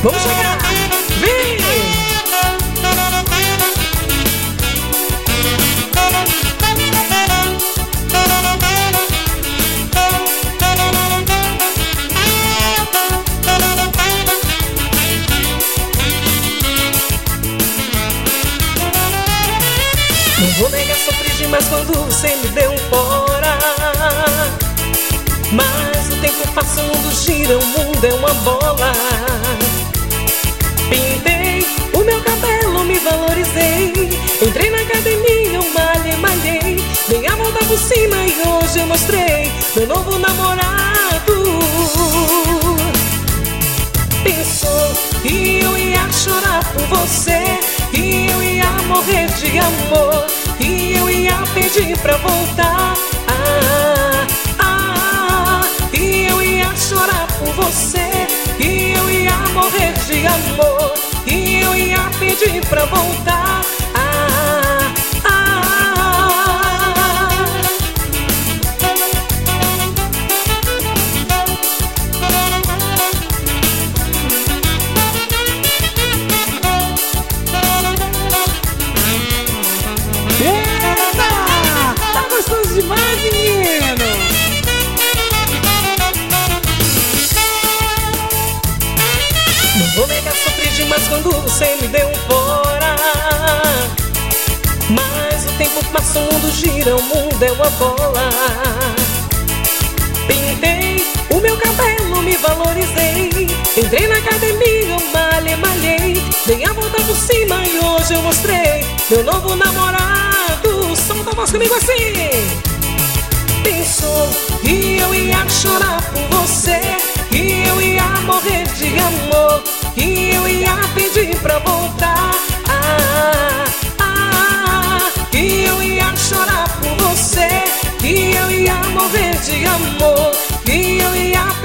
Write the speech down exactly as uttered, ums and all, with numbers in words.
Vamos chegar! Vem! Não vou negar, sofri demais quando você me deu um fora. Mas o tempo passa, o mundo gira, o mundo é uma bola. Pintei o meu cabelo, me valorizei. Entrei na academia, eu malhei, malhei. Dei a volta por cima e hoje eu mostrei meu novo namorado. Pensou que eu ia chorar por você, que eu ia morrer de amor, que eu ia pedir pra voltar. Ah, ah, que eu ia chorar por você, que eu ia morrer de amor, que eu ia pedir pra voltar. Ah, ah, Eita! Tá gostoso demais, menino! não vou negar, sofri demais quando você me deu um fora. Mas o tempo passa, o mundo gira, o mundo é uma bola. Pintei o meu cabelo, me valorizei. Entrei na academia, eu malhei, malhei. Dei a volta por cima e hoje eu mostrei meu novo namorado. Solta a voz comigo assim. Pensou que eu ia chorar por você, que eu ia morrer de amor, que eu ia pedir pra voltar. Ah, ah, que eu ia chorar por você, que eu ia morrer de amor, que eu ia